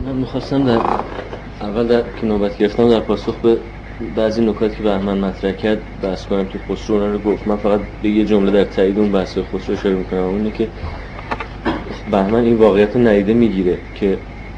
من میخواستم اول که نوبت گرفتم در پاسخ به بعضی نکاتی که بهمن مطرح کرد بحث کنم که خسرو اونا رو گفت. من فقط به یه جمله در تایید اون بحث خسرو اشاره میکنم، اونه که بهمن این واقعیت رو ندیده میگیره که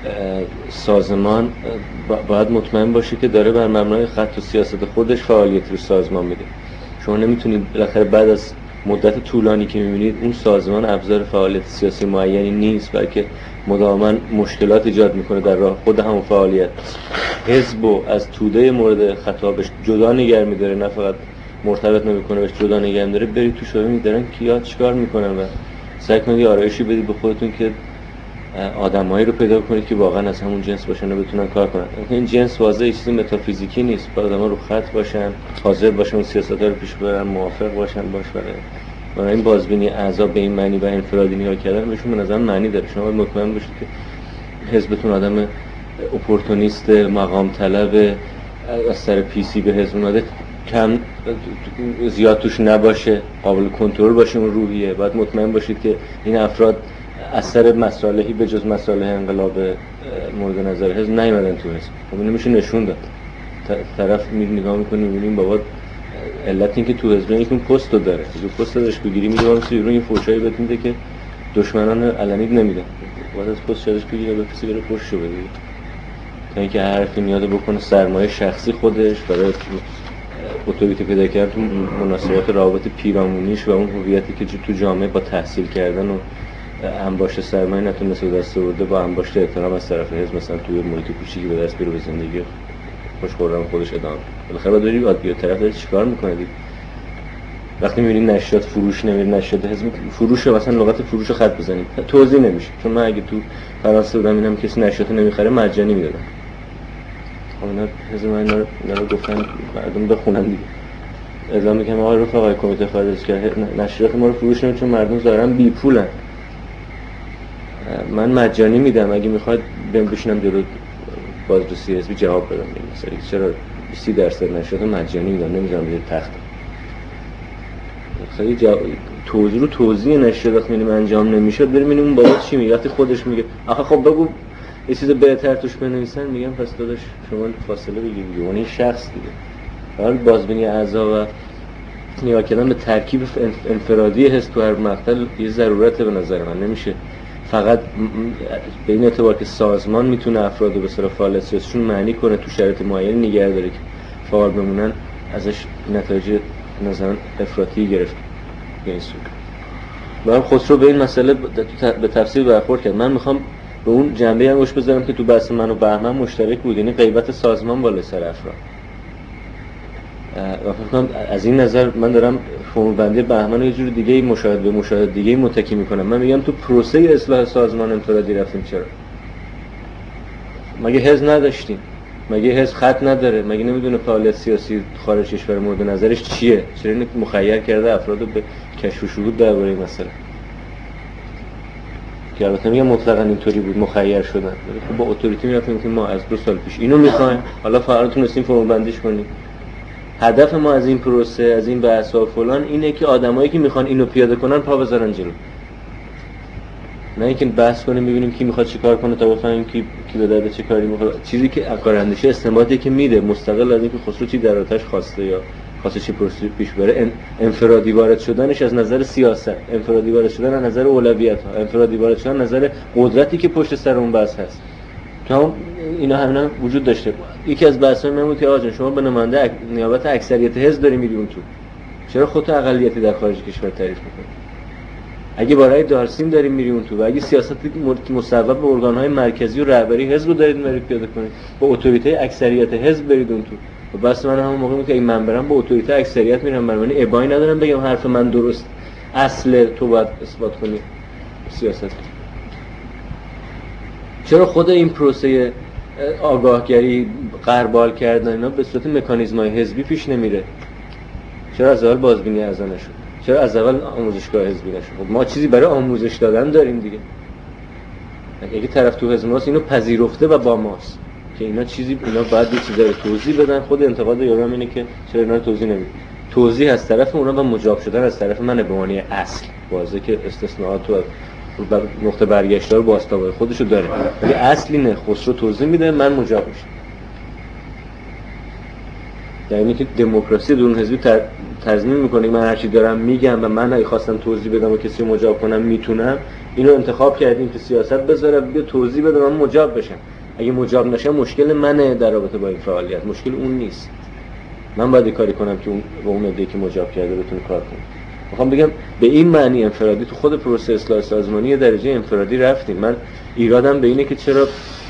سازمان باید مطمئن باشه که داره بر مبنای خط و سیاست خودش فعالیت رو سازمان میده. شما نمیتونید بالاخره بعد از مدت طولانی که میبینید اون سازمان ابزار فعالیت سیاسی معینی نیست، بلکه مداوما مشکلات ایجاد میکنه در راه خود همون فعالیت. حزبو از توده مورد خطابش جدا نگه میداره، نه فقط مرتبط نمیکنه بهش جدا نگه میداره. برید تو شبه میدارن کیا چیکار میکنن و سعی کنید آرایشی بدید به خودتون که آدمایی رو پیدا کنید که واقعا از همون جنس باشن و بتونن کار کنن. این جنس واضحه چیزی متافیزیکی نیست، باید آدم‌ها رو خط باشن، حاضر باشن اون سیاست‌ها رو پیش ببرن، موافق باشن باش. برای این بازبینی اعضا به این معنی و انفرادی نگاه کردن بهشون به نظر معنی داره. شما باید مطمئن باشید که حزبتون آدم اپورتونیست، مقام طلب، از سر پی سی به حزب اومده کم زیاد توش نباشه، قابل کنترل باشه اون روحیه. باید مطمئن باشید که این افراد اثر مصالحی به جز مصالح انقلاب مورد نظر حزب نیومدن تو حزب. خب اینو میشه نشون داد. طرف نگاه میکنه میبینیم بابا علت این که تو حزب یکون پست رو داره، تو پست داشت بگیری میگه واسه بیرون این فوشایی بهت میده که دشمنان علنی نمیدن. بعد از پست شدش بگیره به کسی بره پشتو بده تا اینکه هر حرفی میاد بکنه سرمایه شخصی خودش برای اتوریته پیدا کردن تو مناسبات روابط پیرامونیش و اون هویتی که تو جامعه با تحصیل کردن و انباشت سرمایه نتونسته دست آورده با انباشت احترام از طرف حزب مثلا توی محیط کوچیکی به دست بیاره به زندگی خوش‌خرم خودش ادامه. بالاخره باید بری عادی طرف داره چیکار میکنه دیگه. وقتی می‌بینید نشریات فروش نمیره، نشریات حزب فروش مثلا لغت فروش رو خط بزنید توضیح نمیشه. چون من اگه تو فرانسه بودم اینم کسی نشریات نمیخره مجانی میدادم. خب اینا حزب من اینا رو گفتن مردم بخونن دیگه. اعلام میکنم آقای رفقای کمیته خارج کرد نشریات ما رو فروش نمیشه چون مردم ظاهرا بی پولن. من مجانی میدم، اگه میخواد بهم بشینم جلو بازرسی حزبی جواب بدم. مثلا چرا 30% نشریات مجانی میدم نمیذارم روی تخت. خیلی توضیح نشریات میبینیم انجام نمیشه، بریم ببینیم اون بابا چی میگه. وقتی خودش میگه آخه خب بگو یه چیز بهتر توش بنویسن، میگم پس داداش شما فاصله بگیر دیگه. اون شخص دیگه حالا بازبینی اعضا و نگاه کردن به ترکیب انفرادی حزب تو هر مقطع یه ضرورته به نظر من. نمیشه فقط به این اعتبار که سازمان میتونه افراد رو به صورت فعال سیاسیشون معنی کنه تو شرایط معینی نگه داره که فعال بمونن ازش نتایج مثلا افراطی گرفت. به این صورت برام خسرو به این مسئله به تفصیل برخورد کرد. من میخوام به اون جنبه هم گوش بذارم که تو بحث من و بهمن مشترک بود، یعنی غیبت سازمان بالای سر افراد. و فکر کنم از این نظر من دارم فرم بندی بهمن رو یه جور دیگه مشاهده دیگه متکی میکنم. من میگم تو پروسه اصلاح سازمان انفرادی رفتیم. چرا؟ مگه حزب نداشتیم؟ مگه حزب خط نداره؟ مگه نمیدونه فعالیت سیاسی خارج کشور مورد نظرش چیه؟ چرا اینو مخیر کرده افراد رو به کشف و شهود درباره این مسئله؟ که البته میگم مطلقاً اینطوری بود مخیر شدن. خب با اتوریته میرفتیم که ما از 2 سال پیش اینو میخوایم، حالا فعلا تونستیم فرم بندیش کنیم. هدف ما از این پروسه، از این بحث‌ها فلان اینه که آدمایی که میخوان اینو پیاده کنن پا بذارن جلو. نه اینکه بحث کنیم ببینیم کی میخواد چیکار کنه تا بفهمیم کی به درد چه کاری میخواد. چیزی که کاراندیشه استنباطی که میده مستقل از اینکه خسرو چی در آتش خواسته یا خواسته چی پروسه پیش بره، انفرادی وارد شدنش از نظر سیاست، انفرادی وارد شدن از نظر اولویت‌ها، انفرادی وارد شدن از نظر قدرتی که پشت سر اون بحث هست. تو اینا همینا وجود داشته. یکی از بحث‌های من بود که آقا شما به نماینده نیابت اکثریت حزب داری میری اون تو، چرا خودت اقلیتی در خارج کشور تعریف می‌کنی؟ اگه برای دارسیم داریم میری اون تو و اگه سیاست مصوب به ارگان‌های مرکزی و رهبری حزب رو دارید میرید پیاده کنید، با اتوریته اکثریت حزب برید اون تو. و بس من همون موقع که این من برم با اتوریته اکثریت میرم، برای ابایی ندارم بگم حرف من درست، اصل تو باید اثبات کنی سیاست. چرا خود این پروسه آگاهگری غربال کردن اینا به صورت مکانیزم‌های حزبی پیش نمیره؟ چرا از اول بازبینی اعضا نشد؟ چرا از اول آموزشگاه حزبی نشد؟ خب ما چیزی برای آموزش دادن داریم دیگه. اگه طرف تو حزب ماست اینو پذیرفته و با ماست که اینا باید یه چیزی رو توضیح بدن. خود انتقاد یارم اینه که چرا اینا رو توضیح نمیدن. توضیح از طرف اونا و مجاب شدن از طرف من به معنی اصل. واضحه که استثناءات و نقطه برگشت رو باستابای خودشو داره، ولی اصلی نه. خسرو توضیح میده، من مجاب میشم. یعنی که دموکراسی درون حزبی تضمین میکنه من هر چی دارم میگم و من اگه خواستم توضیح بدم و کسی رو مجاب کنم میتونم. اینو انتخاب کردیم که سیاست بذاره بیا توضیح بده من مجاب بشم. اگه مجاب نشم مشکل منه در رابطه با این فعالیت، مشکل اون نیست. من باید کاری کنم که اون ایده که مجاب کرده بتونه کار کنه. میخوام بگم به این معنی انفرادی تو خود پروسه اصلاح سازمانی یه درجه انفرادی رفتیم. من ایرادم به اینه که چرا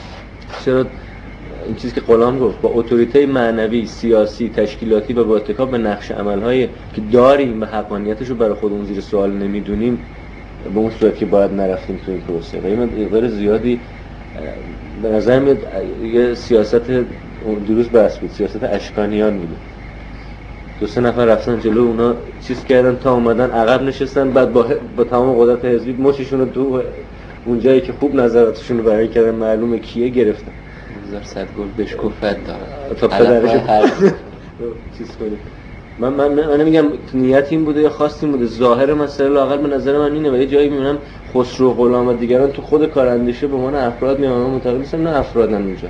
این چیزی که غلام گفت با اتوریته معنوی، سیاسی، تشکیلاتی و با اتکا به نقش عمل‌های که داریم و حقانیتش رو برای خودمون زیر سوال نمیدونیم به اون صورت که باید نرفتیم تو این پروسه. و این مقدار زیادی به نظر میاد یه سیاست دیروز بحث بود، سیاست اشکانیان بود. 2-3 نفر رفتن جلو، اونا چیز کردن تا اومدن عقب نشستن، بعد با تمام قدرت حزبی مچشون رو تو اون جایی که خوب نظراتشون رو بیان کردن معلومه کیه گرفتن. صد گل بشکفت داره تا پدرش چیز کنید. من نمیگم نیت این بوده یا خواست این بوده، ظاهر مسئله لااقل به نظر من اینه. و یه جایی میبینم خسرو غلام و دیگران تو خود کاراندیشه به عنوان افراد میان، من معتقد نیستم نه افرادن اونجا.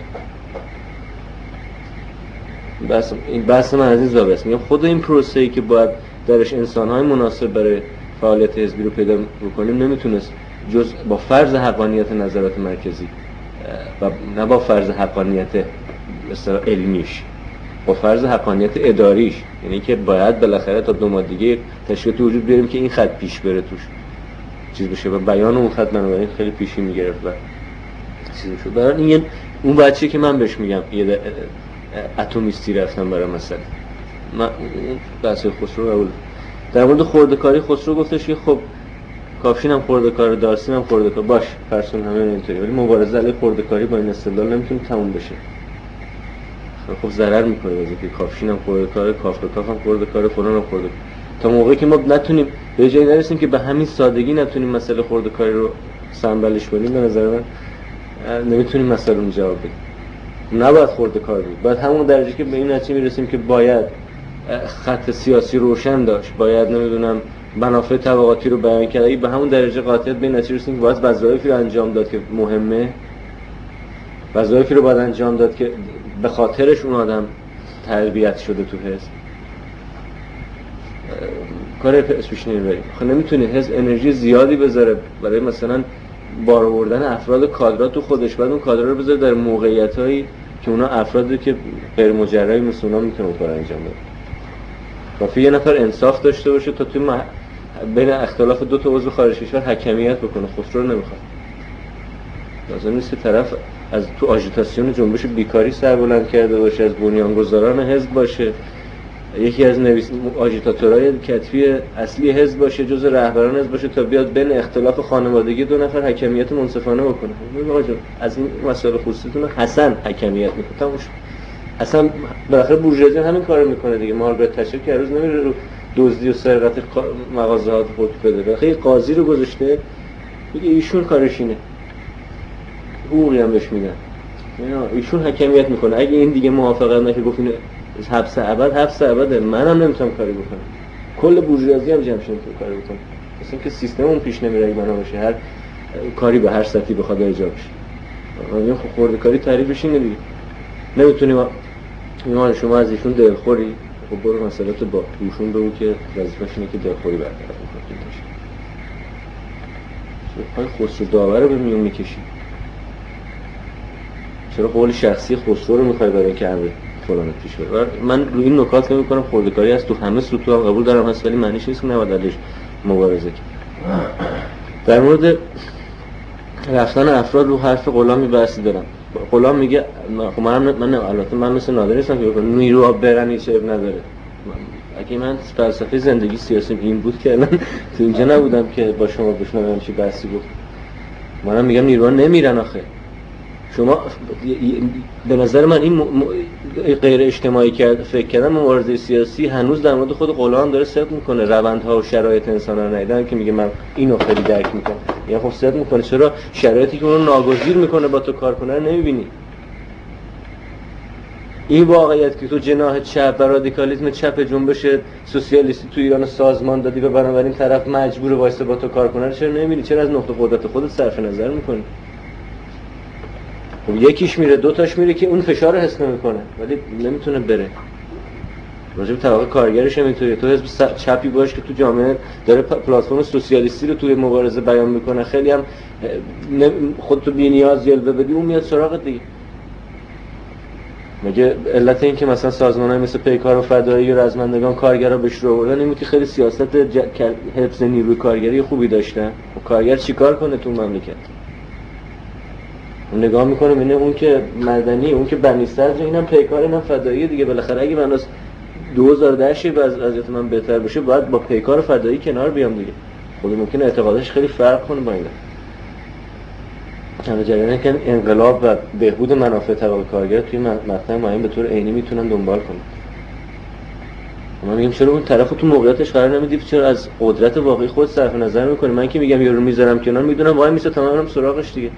بس این بحث من از این زاویه است. میگم خود این پروسه‌ای که باید درش انسان‌های مناسب برای فعالیت حزبی رو پیدا بکنیم نمیتونست جز با فرض حقانیت نظرات مرکزی و نه با فرض حقانیت مثلا علمیش، با فرض حقانیت اداریش. یعنی که باید بالاخره تا 2 ماه دیگه تشکیلات وجود بیاریم که این خط پیش بره توش چیز بشه و بیان اون خط بنابراین خیلی پیشی میگرفت و چیز میشد. برای این اون بچه‌ای که من بهش میگم یه اتمیستی رفتم برای مثلا من بحث خسرو قبول. در مورد خرده‌کاری خسرو گفتش که خب کافشین هم خرده‌کار، دارسین هم خرده‌کار، باش فرسون همه اینطوری، ولی مبارزه علیه خرده‌کاری با این استدلال نمیتونه تموم بشه. خب ضرر میکنه واسه که کافشین هم خرده‌کار، کافکاف هم خرده‌کار، فلان هم خرده‌کار. تا موقعی که ما نتونیم به جایی نرسیم که به همین سادگی نتونیم مسئله خرده‌کاری رو سنبالش کنیم، به نظر من نمیتونیم مسئله رو جواب بدیم. نباید خرده‌کار بود. بعد همون درجه که به این نتیجه میرسیم که باید خط سیاسی روشن داشت، باید نمیدونم منافع طبقاتی رو بیان کرد، به همون درجه قاطعیت به این نتیجه رسیدیم که باید وظایفی رو انجام داد که مهمه، وظایفی رو باید انجام داد که به خاطرش اون آدم تربیت شده تو حزب. کار پیش نمیبریم. خب نمیتونه حزب انرژی زیادی بذاره برای مثلا بار آوردن افراد کادرات تو خودش، بعد اون کادرات رو بذاره در موقعیتایی که اونا افرادی که غیر مجربی مثل اونا میتونه اون کار انجام بده. کافی یه نفر انصاف داشته باشه تا توی بین اختلاف 2 عضو خارج کشور حکمیت بکنه. خسرو رو نمیخواد. لازم نیست که طرف از تو آژیتاسیون جنبش بیکاری سر بلند کرده باشه، از بنیانگذاران حزب باشه، یکی از آژیتاتورهای کتبی اصلی حزب باشه، جزء رهبران حزب باشه، تا بیاد بین اختلاف خانوادگی 2 نفر حکمیت منصفانه بکنه. آقا جان از این مسائل خصوصیتون حسن حکمیت میکنه. تموش. اصلا بالاخره بورژوازی همین کارو میکنه دیگه. مارگارت تچر که روز نمیره رو دزدی و سرقت مغازه‌ها خود بده. بالاخره قاضی رو گذاشته میگه ایشون کارش اینه. حقوقی هم بهش میدن. ایشون حکمیت میکنه. اگه این دیگه موافقت نکنه گفت این حبس ابد منم نمیتونم کاری بکنم. کل بورژوازی هم جمع شده کاری بکنه. مثلا که سیستم اون پیش نمیره اگه بنا باشه هر کاری به هر سطحی بخواد اجرا بشه. این خرده‌کاری تعریفش اینه دیگه. نمیتونیم ایمان شما از ایشون دلخوری، خب برو مسئلات با ایشون بگو که وظیفه‌ش اینه که دلخوری برطرف کنه. چرا خسرو داور رو به میون میکشی؟ چرا قول شخصی خسرو رو میخوای برای اینکه امر فلان پیش بره؟ من روی این نکات که میکنم خرده‌کاری از تو همه سطوح هم قبول دارم هست، ولی معنیش نیست که نباید علیش مبارزه کنیم. در مورد رفتن افراد رو حرف غلامی بحثی دارم. غلام میگه خب من البته من مثل نادر نیستم که بکنم نیروها برن هیچ عیب نداره. اگه من فلسفه زندگی سیاسیم این بود که الان تو اینجا نبودم که با شما بشنوم چی بحثی بود. منم میگم نیروها نمیرن آخه. شما به نظر من این غیر اجتماعی فکر کردن مبارزه سیاسی هنوز در مورد خود غلام داره صدق میکنه. روندها و شرایط انسان‌ها رو ندیدن که میگه من اینو خیلی درک میکنم. یعنی خب صدق میکنه. چرا شرایطی که اونو ناگزیر میکنه با تو کار کنه رو نمیبینی؟ این واقعیت که تو جناح چپ و رادیکالیسم چپ جنبش سوسیالیستی تو ایران سازمان دادی و بنابراین طرف مجبور وایسه با تو کار کنه، چرا نمیری؟ چرا از نقطه قدرت خودت صرف نظر میکنی؟ خب یکیش میره، دوتاش میره که اون فشار رو حس نمیکنه ولی نمیتونه بره. راجب طبقه کارگرش همینطوریه. تو حزب چپی باش که تو جامعه داره پلتفرم سوسیالیستی رو توی مبارزه بیان میکنه، خیلی هم خودتو بی‌نیاز جلوه بدی، اون میاد سراغت دیگه. مگه علت این که مثلا سازمان‌های مثل پیکار و فدایی و رزمندگان کارگرا بهش رو آوردن این بود که خیلی سیاست حفظ نیروی کارگری خوبی داشتن؟ و کارگر چیکار کنه تو مملکت؟ اون نگاه میکنه ببینه اون که مدنی، اون که بنی صدر، اینم پیکار، اینم فدایی دیگه. بالاخره اگه من از 2010 وضعیت من بهتر بشه باید با پیکار فدایی کنار بیام دیگه. خود ممکنه اعتقادش خیلی فرق کنه با اینا. همه جریانه که انقلاب و بهبود منافع طبقه کارگر توی مقطع معین به طور عینی میتونن دنبال کنن. من میگم چرا اون طرفو تو موقعیتش قرار نمیدی؟ چرا از قدرت واقعی خود صرف نظر میکنی؟ من که میگم یارو میذارم کنار، میدونم وای میسه تمامم سراغش دیگه.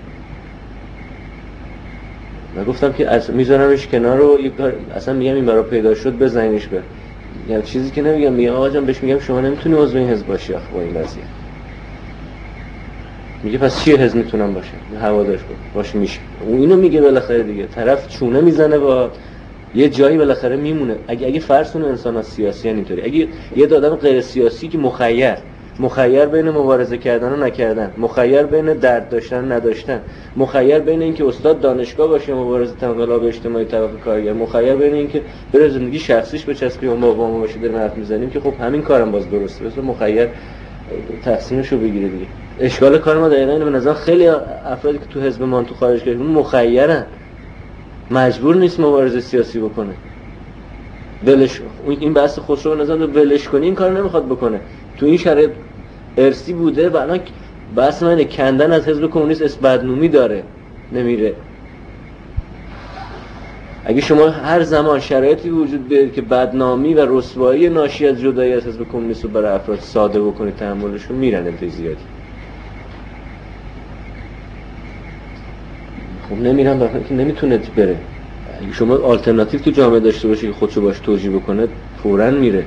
من گفتم که از میذارمش کنار رو اصلا میگم این برای پیدا شد بزنینش به. یعنی چیزی که نمیگم، میگم آقا جان بهش میگم شما نمیتونی عضو این حزب باشی با این وضعیت. میگه پس چیه حزب میتونم باشه؟ هوادارش باشه میشه. اون اینو میگه بالاخره دیگه. طرف چونه میزنه با یه جایی بالاخره میمونه. اگه فرض کنه انسان سیاسی اینطوری، اگه یه آدم غیر سیاسی که مخیر بین مبارزه کردن و نکردن، مخیر بین درد داشتن و نداشتن، مخیر بین اینکه استاد دانشگاه باشه مبارزه انقلاب اجتماعی طبقه کارگر، مخیر بین اینکه بره زندگی شخصیش بچسبه اون با ما باشه داریم حرف میزنیم که خب همین کارم باز درسته. مثلا مخیر تقسیمشو بگیره دیگه. اشکال کار ما دقیقاً اینه. به نظر خیلی افرادی که تو حزب ما تو خارج کردن مخیرن، مجبور نیست مبارزه سیاسی بکنه. ولش این بحث خسرو به نظر ولش کنی این کارو نمیخواد بکنه. تو این شرایط ارثی بوده و الان بحث من کندن از حزب کمونیست بدنومی داره، نمیره. اگه شما هر زمان شرایطی وجود بیاره که بدنامی و رسوایی ناشی از جدایی از حزب کمونیست رو برای افراد ساده بکنید تحملشون، میرن انتهای زیادی. خب نمیرن برای که نمیتونه بره. اگه شما آلترناتیو تو جامعه داشته باشی که خودشو باش توجیه بکنه فوراً میره.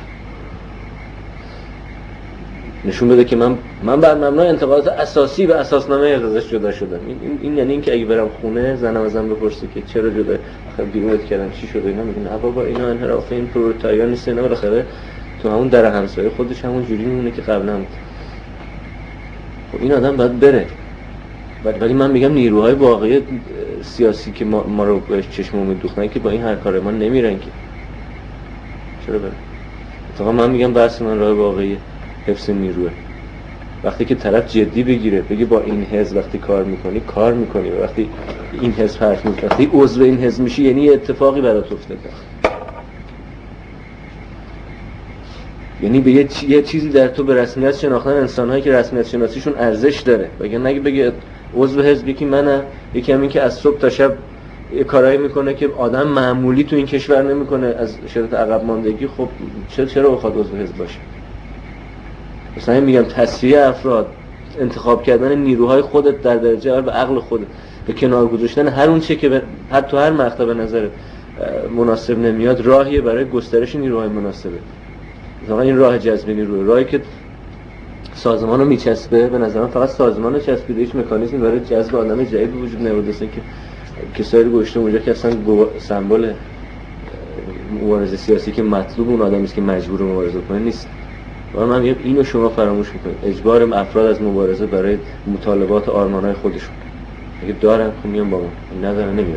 نشون بده که من بر مبنای انتقادات اساسی و اساسنامه ازش جدا شدم. این یعنی اینکه اگه برم خونه زنم ازم بپرسه که چرا جدا آخه بیرونت کردن چی شده، اینا میگن نه بابا اینا انحراف این پرولتاریا نیست، اینا بالاخره تو همون در همسایه خودش همون جوری میمونه که قبلا بود. خب این آدم باید بره. ولی من میگم نیروهای واقعی سیاسی که ما رو بهش چشم میدوختن که با این هر کار ما نمیرن که چرا بره؟ اتفاقا من میگم بحث من راه واقعی حفظ نیروه. وقتی که طرف جدی بگیره بگه با این حزب وقتی کار میکنی و وقتی این حزب حرف میزنی، وقتی عضو این حزب میشی، یعنی اتفاقی برات افتاده، یعنی به یه چیزی در تو به رسمیت شناختن انسان‌هایی که رسمیت شناسیشون ارزش داره. نگه بگه عضو حزبی که منم، یکی همین که از صبح تا شب کارایی میکنه که آدم معمولی تو این کشور نمیکنه از شرط عقب ماندگی، خب چرا بخواد عضو حزب باشه؟ مثلا میگم تصفیه افراد، انتخاب کردن نیروهای خودت در درجه اول به عقل خودت، به کنار گذاشتن هر اون چه که حتی هر مقطع به نظر مناسب نمیاد، راهیه برای گسترش نیروهای مناسبه. مثلا این راه جذب نیروی، راهی که سازمان رو میچسبه، به نظرم فقط سازمان چسبیده، هیچ مکانیزمی برای جذب آدم جدید وجود نداره که کسایی رو گذاشته اونجا که اصلا سمبل مبارزه سیاسی که مطلوب اون آدمی است که مجبور مبارزه کنه نیست. و من میگم اینو شما فراموش میکنید، اجبار افراد از مبارزه برای مطالبات آرمانهای خودشون. اگه دارن خب میان با ما، ندارن نمیان.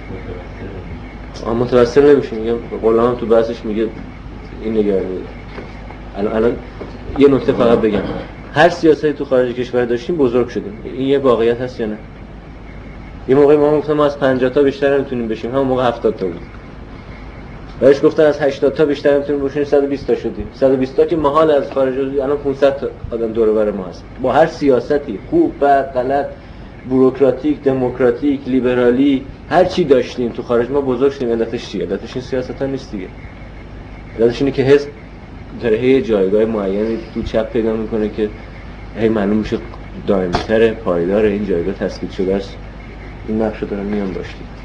متوسل نمیشه. میگم قولام تو بحثش میگه این نگرانی. الان یه نکته فقط بگم، هر سیاستی تو خارج کشور داشتیم بزرگ شدیم. این یه واقعیت هست یا نه؟ یه موقعی ما گفتم ما از 50 تا بیشتر نمیتونیم بشیم، همون موقع 70 تا بود. بهش گفتن از 80 تا بیشتر نمیتونیم بشیم، 120 تا شدیم. 120 تا که محال از خارج الان 500 تا آدم دور و بر ما هست. با هر سیاستی خوب بد غلط، بوروکراتیک، دموکراتیک، لیبرالی، هر چی داشتیم تو خارج ما بزرگ شدیم. علتش چیه؟ علتش این سیاست‌ها نیست دیگه. علتش اینه که حزب داره یه جایگاه معینی تو چپ پیدا میکنه که هی معلوم میشه دائمی‌تره، پایدار، این جایگاه تثبیت شده است. این نقش داره میان داشتیم.